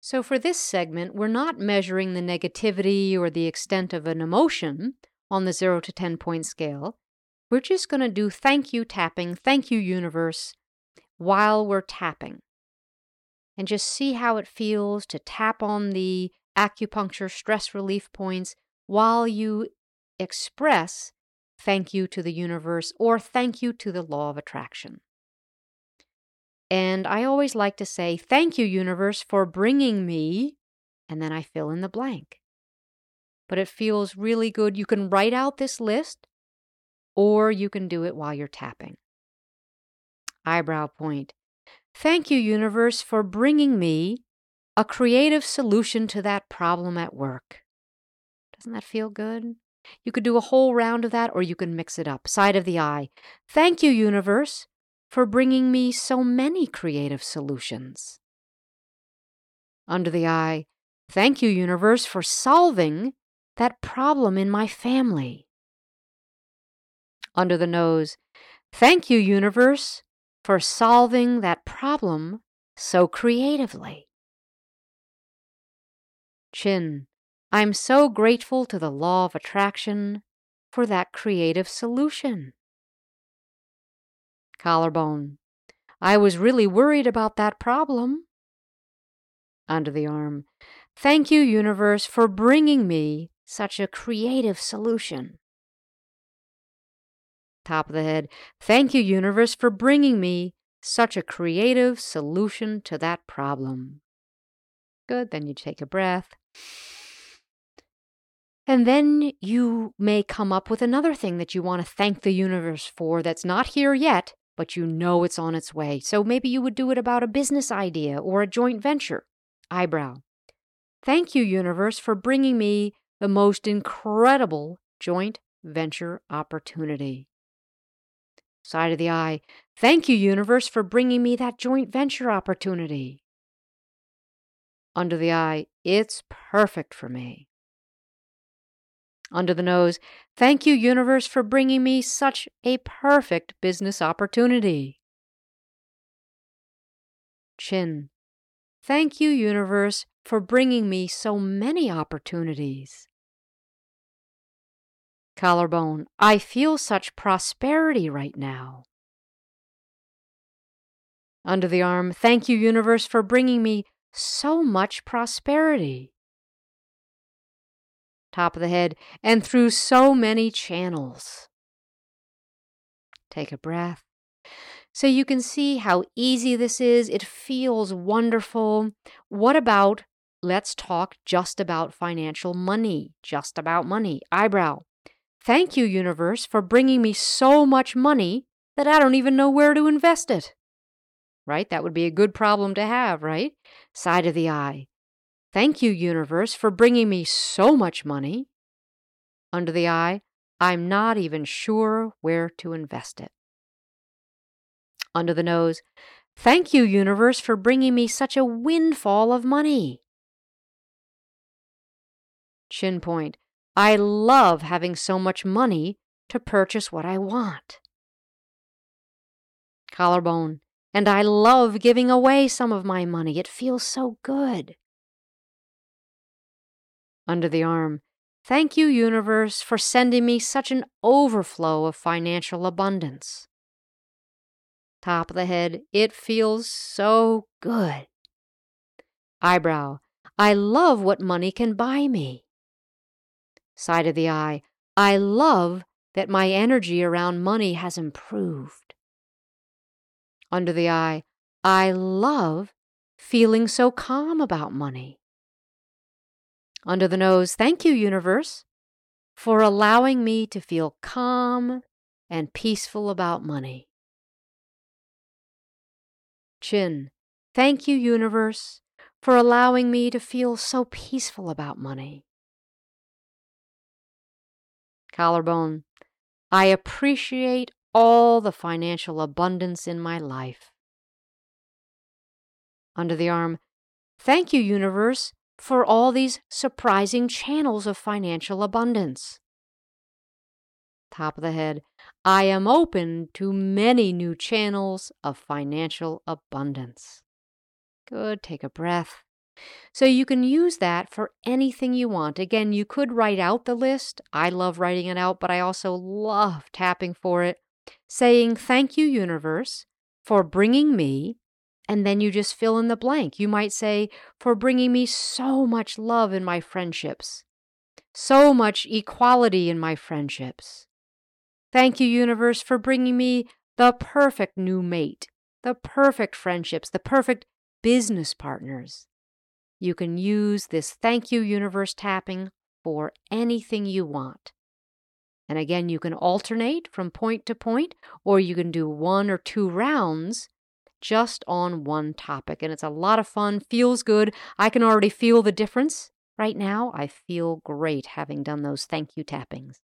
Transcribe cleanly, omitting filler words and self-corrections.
So for this segment, we're not measuring the negativity or the extent of an emotion on the 0 to 10 point scale. We're just going to do thank you tapping, thank you universe, while we're tapping. And just see how it feels to tap on the acupuncture stress relief points while you express thank you to the universe or thank you to the law of attraction. And I always like to say, thank you, universe, for bringing me, and then I fill in the blank. But it feels really good. You can write out this list, or you can do it while you're tapping. Eyebrow point. Thank you, universe, for bringing me a creative solution to that problem at work. Doesn't that feel good? You could do a whole round of that, or you can mix it up. Side of the eye. Thank you, universe, for bringing me so many creative solutions. Under the eye, thank you, universe, for solving that problem in my family. Under the nose, thank you, universe, for solving that problem so creatively. Chin, I'm so grateful to the law of attraction for that creative solution. Collarbone, I was really worried about that problem. Under the arm, thank you, universe, for bringing me such a creative solution. Top of the head, thank you, universe, for bringing me such a creative solution to that problem. Good, then you take a breath. And then you may come up with another thing that you want to thank the universe for that's not here yet, but you know it's on its way. So maybe you would do it about a business idea or a joint venture. Eyebrow. Thank you, universe, for bringing me the most incredible joint venture opportunity. Side of the eye. Thank you, universe, for bringing me that joint venture opportunity. Under the eye. It's perfect for me. Under the nose. Thank you, universe, for bringing me such a perfect business opportunity. Chin. Thank you, universe, for bringing me so many opportunities. Collarbone. I feel such prosperity right now. Under the arm. Thank you, universe, for bringing me so much prosperity. Top of the head. And through so many channels. Take a breath. So you can see how easy this is. It feels wonderful. What about, let's talk just about financial money. Just about money. Eyebrow. Thank you, universe, for bringing me so much money that I don't even know where to invest it. Right? That would be a good problem to have, right? Side of the eye. Thank you, universe, for bringing me so much money. Under the eye. I'm not even sure where to invest it. Under the nose. Thank you, universe, for bringing me such a windfall of money. Chin point. I love having so much money to purchase what I want. Collarbone. And I love giving away some of my money. It feels so good. Under the arm. Thank you, universe, for sending me such an overflow of financial abundance. Top of the head. It feels so good. Eyebrow. I love what money can buy me. Side of the eye. I love that my energy around money has improved. Under the eye. I love feeling so calm about money. Under the nose. Thank you, universe, for allowing me to feel calm and peaceful about money. Chin. Thank you, universe, for allowing me to feel so peaceful about money. Collarbone. I appreciate all the financial abundance in my life. Under the arm. Thank you, universe, for all these surprising channels of financial abundance. Top of the head. I am open to many new channels of financial abundance. Good. Take a breath. So you can use that for anything you want. Again, you could write out the list. I love writing it out, but I also love tapping for it, saying, "Thank you, universe, for bringing me," and then you just fill in the blank. You might say, "For bringing me so much love in my friendships, so much equality in my friendships. Thank you, universe, for bringing me the perfect new mate, the perfect friendships, the perfect business partners." You can use this thank you, universe tapping for anything you want. And again, you can alternate from point to point, or you can do 1 or 2 rounds just on one topic. And it's a lot of fun, feels good. I can already feel the difference right now. I feel great having done those thank you tappings.